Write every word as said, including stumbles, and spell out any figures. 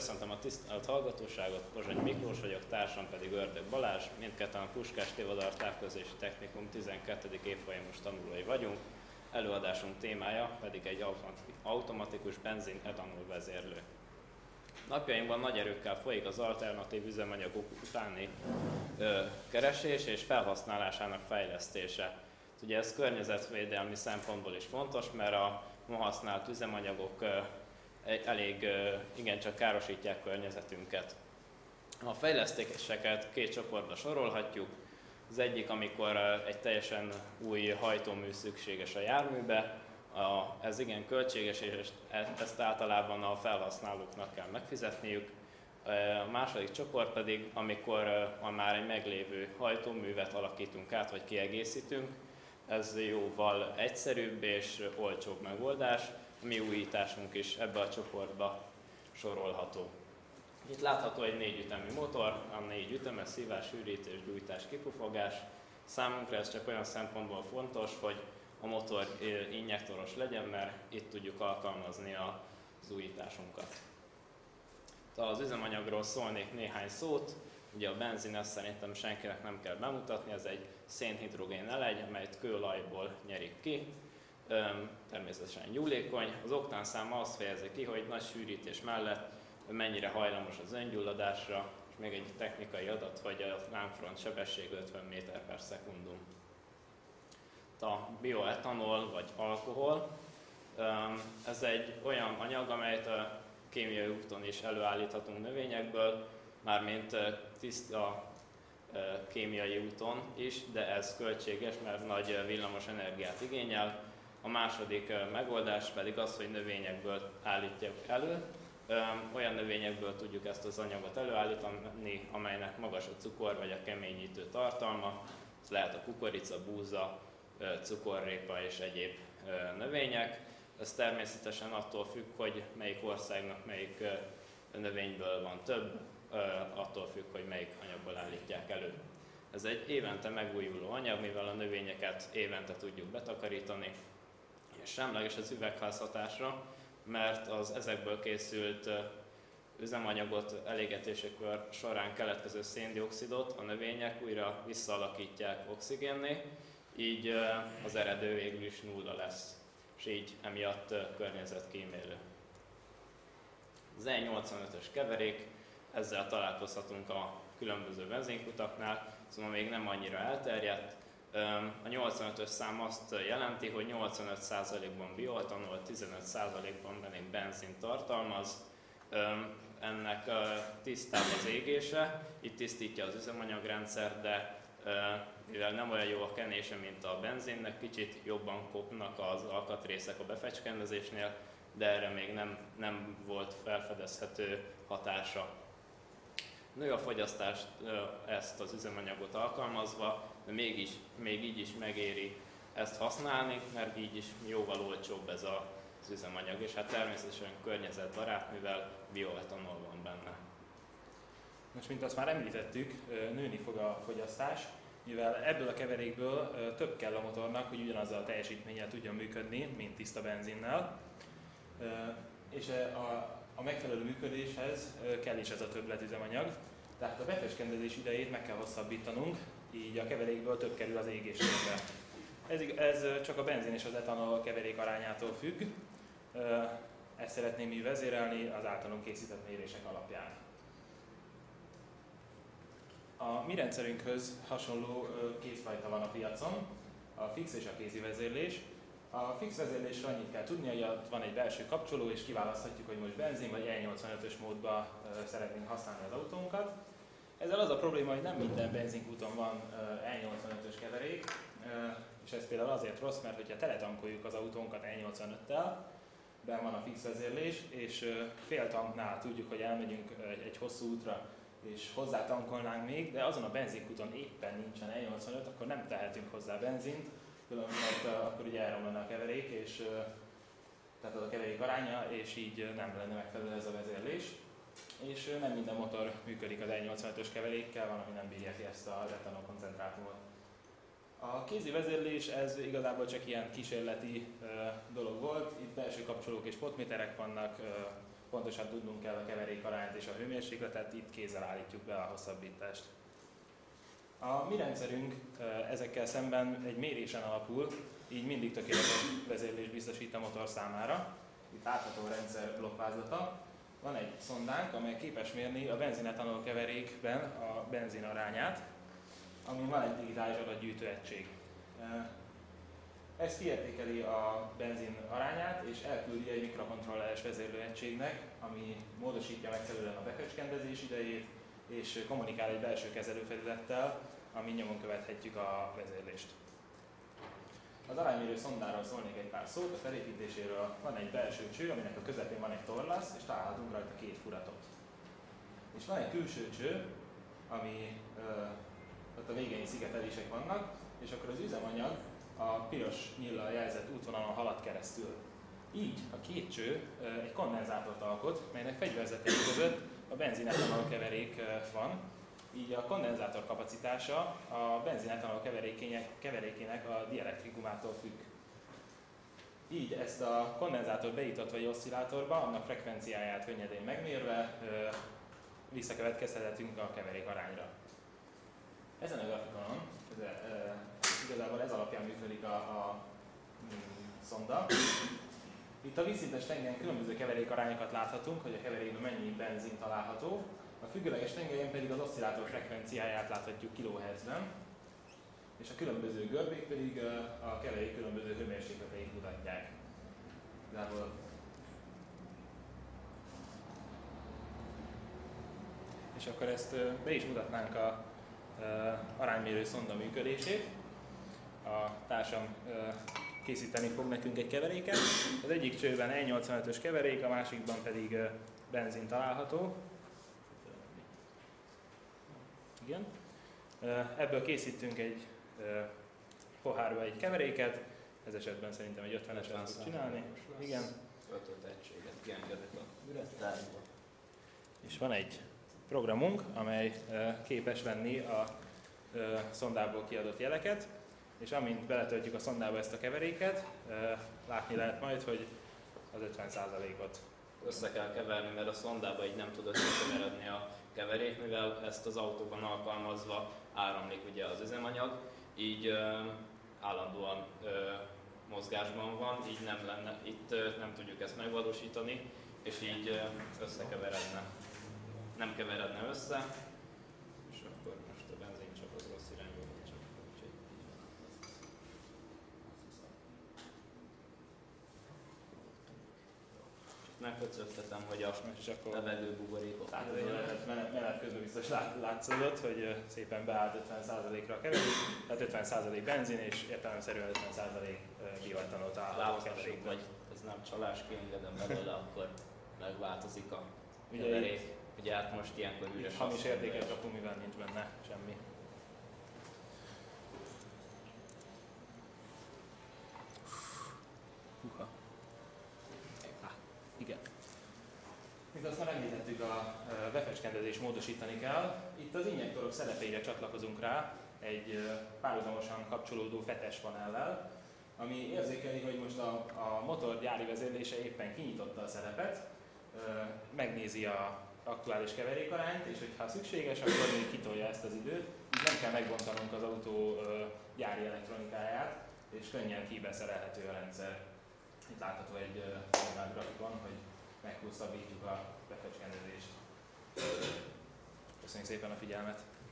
Köszöntöm a tisztelt hallgatóságot, Pozsony Miklós vagyok, társam pedig Ördög Balázs, mindketten a Puskás Tivadar Távközlési Technikum tizenkettedik évfolyamos tanulói vagyunk, előadásunk témája pedig egy automatikus benzin-etanol vezérlő. Napjainkban nagy erőkkel folyik az alternatív üzemanyagok utáni ö, keresés és felhasználásának fejlesztése. Ugye ez környezetvédelmi szempontból is fontos, mert a ma használt üzemanyagok ö, elég ö, igencsak károsítják környezetünket. A fejlesztéseket két csoportba sorolhatjuk. Az egyik, amikor egy teljesen új hajtómű szükséges a járműbe, A, ez igen költséges, és ezt általában a felhasználóknak kell megfizetniük. A második csoport pedig, amikor a már egy meglévő hajtóművet alakítunk át, vagy kiegészítünk. Ez jóval egyszerűbb és olcsóbb megoldás. A mi újításunk is ebbe a csoportba sorolható. Itt látható egy négyütemű motor, a négy ütemes, szívás, hűrítés, gyújtás, kipufogás. Számunkra ez csak olyan szempontból fontos, hogy a motor injektoros legyen, mert itt tudjuk alkalmazni az újításunkat. Az üzemanyagról szólnék néhány szót. Ugye a benzin, ezt szerintem senkinek nem kell bemutatni, ez egy szénhidrogén elegy, amelyet kőolajból nyerik ki. Természetesen gyúlékony. Az oktánszáma azt fejezi ki, hogy nagy sűrítés mellett mennyire hajlamos az öngyulladásra, és még egy technikai adat, hogy a lángfront sebesség ötven méter per szekundum. A bioetanol vagy alkohol. Ez egy olyan anyag, amelyet a kémiai úton is előállíthatunk növényekből, mármint tiszta kémiai úton is, de ez költséges, mert nagy villamos energiát igényel. A második megoldás pedig az, hogy növényekből állítjuk elő. Olyan növényekből tudjuk ezt az anyagot előállítani, amelynek magas a cukor vagy a keményítő tartalma. Ez lehet a kukorica, búza, cukorrépa és egyéb növények. Ez természetesen attól függ, hogy melyik országnak melyik növényből van több, attól függ, hogy melyik anyagból állítják elő. Ez egy évente megújuló anyag, mivel a növényeket évente tudjuk betakarítani, és semleges az üvegházhatásra, mert az ezekből készült üzemanyagot elégetések során keletkező széndioxidot a növények újra visszaalakítják oxigénné, így az eredő végül is nulla lesz, és így emiatt környezetkímélő. Az E nyolcvanötös keverék, ezzel találkozhatunk a különböző benzinkutaknál, szóval még nem annyira elterjedt. A nyolcvanötös szám azt jelenti, hogy nyolcvanöt százalékban bioetanol, tizenöt százalékban pedig benzin tartalmaz. Ennek tisztább az égése, itt tisztítja az üzemanyagrendszer, de mivel nem olyan jó a kenése, mint a benzinnek, kicsit jobban kopnak az alkatrészek a befecskendezésnél, de erre még nem, nem volt felfedezhető hatása. Nő a fogyasztást ezt az üzemanyagot alkalmazva, de mégis, még így is megéri ezt használni, mert így is jóval olcsóbb ez az üzemanyag, és hát természetesen környezetbarát, mivel bioetanol van benne. Most, mint azt már említettük, nőni fog a fogyasztás, mivel ebből a keverékből több kell a motornak, hogy ugyanazzal a teljesítménnyel tudjon működni, mint tiszta benzinnel. És a, a megfelelő működéshez kell is ez a többletüzemanyag. Tehát a befecskendezés idejét meg kell hosszabbítanunk, így a keverékből több kerül az égésérbe. Ez, ez csak a benzin és az etanol keverék arányától függ. Ezt szeretném mi vezérelni az általunk készített mérések alapján. A mi rendszerünkhöz hasonló két fajta van a piacon, a fix és a kézi vezérlés. A fix vezérlésre annyit kell tudni, hogy ott van egy belső kapcsoló, és kiválaszthatjuk, hogy most benzin vagy E nyolcvanötös módba szeretnénk használni az autónkat. Ezzel az a probléma, hogy nem minden benzinkúton van E nyolcvanötös keverék, és ez például azért rossz, mert hogyha teletankoljuk az autónkat E nyolcvanöttel, benn van a fix vezérlés, és fél tanknál tudjuk, hogy elmegyünk egy hosszú útra, és hozzá tankolnánk még, de azon a benzinkúton éppen nincsen E nyolcvanöt, akkor nem tehetünk hozzá benzint, különben akkor ugye elromlana a keverék, és, tehát az a keverék aránya, és így nem lenne megfelelő ez a vezérlés. És nem minden motor működik az E nyolcvanötös keverékkel, van, ami nem bírja ki ezt az etanol koncentrátumot. A kézi vezérlés, ez igazából csak ilyen kísérleti dolog volt, itt belső kapcsolók és potméterek vannak, pontosan tudnunk kell a keverék arányt és a hőmérsékletet, itt kézzel állítjuk be a hosszabbítást. A mi rendszerünk ezekkel szemben egy mérésen alapul, így mindig tökéletes vezérlés biztosít a motor számára. Itt látható a rendszer blokkvázlata. Van egy szondánk, amely képes mérni a benzin-etanol keverékben a benzin arányát, amin van egy digitális adatgyűjtő egység. Ez kiértékeli a benzin arányát, és elküldi egy mikrokontrolleres vezérlőegységnek, ami módosítja megfelelően a befecskendezés idejét, és kommunikál egy belső kezelőfelülettel, amin nyomon követhetjük a vezérlést. Az aránymérő szondáról szólnék egy pár szót, a felépítéséről. Van egy belső cső, aminek a közepén van egy torlasz, és találhatunk rajta két furatot. És van egy külső cső, ami ö, ott a végén szigetelések vannak, és akkor az üzemanyag a piros nyíllal jelzett útvonalon halad keresztül. Így a két cső ö, egy kondenzátort alkot, melynek fegyverzetei között a benzin-etanol keverék ö, van. Így a kondenzátor kapacitása a benzin-etanol keverékének a dielektrikumától függ. Így ezt a kondenzátort bejutatva egy oszcillátorba, annak frekvenciáját könnyedén megmérve ö, visszakövetkeztethetünk a keverék arányra. Ezen a grafikonon, ez, ö, igazából ez alapján működik a, a mm, szonda. Itt a vízszintes tengelyen különböző keverékarányokat láthatunk, hogy a keverékben mennyi benzin található. A függőleges tengelyen pedig az oszcillátor frekvenciáját láthatjuk kilohertzben, és a különböző görbék pedig a keverék különböző hőmérsékleteit mutatják. Igazából és akkor ezt be is mutatnánk a aránymérő szonda működését. A társam készíteni fog nekünk egy keveréket. Az egyik csőben E nyolcvanötös keverék, a másikban pedig benzin található. Igen. Ebből készítünk egy pohárba egy keveréket, ez esetben szerintem egy ötveneset fog csinálni. Igen. ötöt egységet kiengedek a ürettárba. És van egy programunk, amely képes venni a szondából kiadott jeleket, és amint beletöltjük a szondába ezt a keveréket, látni lehet majd, hogy az ötven százalékot össze kell keverni, mert a szondába így nem tud összekeveredni a keverék, mivel ezt az autóban alkalmazva áramlik ugye az üzemanyag, így ö, állandóan ö, mozgásban van, így nem lenne, itt ö, nem tudjuk ezt megvalósítani, és így ö, összekeveredne. Nem keveredne össze, és akkor most a benzin csak az rossz irányba van, csak úgyhogy így van. Megköcögtetem, hogy a levegőbuborékot menet, menet közben biztos lát, látszódott, hogy szépen beállt ötven százalékra a keverék, tehát ötven százalék benzin és értelemszerűen ötven százalék bioetanol található a keverékben. Vagy ez nem csalás, kiengedem belőle, akkor megváltozik a keverék. Ugye hát most ilyenkor üres. Hamis értéket kapunk, mivel nincs benne semmi. Húha. Igen. Mint azt már említettük, a befecskendezést módosítani kell. Itt az injektorok szerepeire csatlakozunk rá egy párhuzamosan kapcsolódó fetes panellel, ami érzékeli, hogy most a, a motor gyári vezérlése éppen kinyitotta a szerepet, megnézi a aktuális keverékarányt, és hogyha szükséges, akkor még kitolja ezt az időt, így nem kell megbontanunk az autó gyári elektronikáját, és könnyen kibeszerelhető a rendszer. Itt látható egy normál grafikon, hogy meghosszabbítjuk a befecskendezést. Köszönjük szépen a figyelmet!